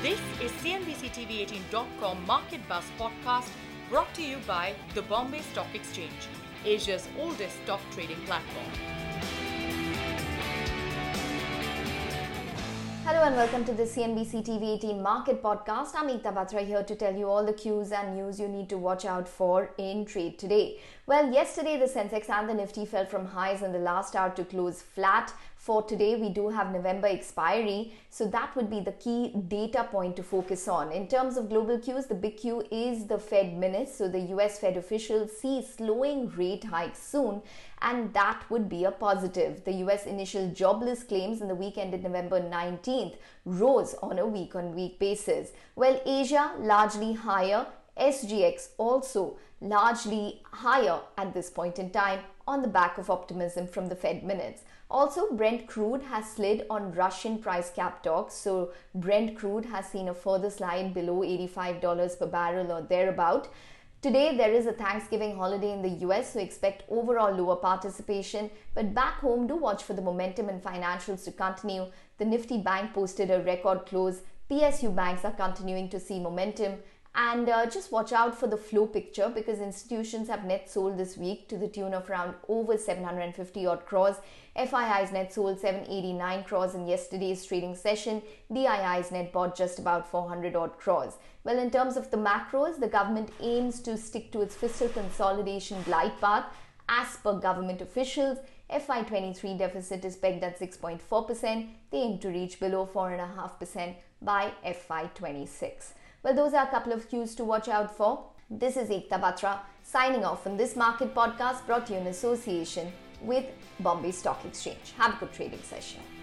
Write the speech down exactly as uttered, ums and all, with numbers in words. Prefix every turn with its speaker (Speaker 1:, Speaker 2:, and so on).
Speaker 1: This is C N B C T V eighteen dot com Market Buzz podcast brought to you by the Bombay Stock Exchange, Asia's oldest stock trading platform.
Speaker 2: Hello and welcome to the C N B C T V eighteen Market Podcast. I'm Ekta Batra here to tell you all the cues and news you need to watch out for in trade today. Well, yesterday the Sensex and the Nifty fell from highs in the last hour to close flat. For today, we do have November expiry, so that would be the key data point to focus on. In terms of global cues, the big cue is the Fed minutes. So the U S Fed officials see slowing rate hikes soon, and that would be a positive. The U S initial jobless claims in the week ended November nineteenth rose on a week-on-week basis. While Asia largely higher, S G X also largely higher at this point in time on the back of optimism from the Fed minutes. Also, Brent crude has slid on Russian price cap talks. So Brent crude has seen a further slide below eighty-five dollars per barrel or thereabout. Today, there is a Thanksgiving holiday in the U S, so expect overall lower participation. But back home, do watch for the momentum in financials to continue. The Nifty Bank posted a record close. P S U banks are continuing to see momentum. And uh, just watch out for the flow picture because institutions have net sold this week to the tune of around over seven hundred fifty odd crores. F I Is net sold seven hundred eighty-nine crores in yesterday's trading session. D I Is net bought just about four hundred odd crores. Well, in terms of the macros, the government aims to stick to its fiscal consolidation glide path. As per government officials, F Y twenty-three deficit is pegged at six point four percent. They aim to reach below four point five percent by F Y twenty-six. Well, those are a couple of cues to watch out for. This is Ekta Batra signing off on this market podcast brought to you in association with Bombay Stock Exchange. Have a good trading session.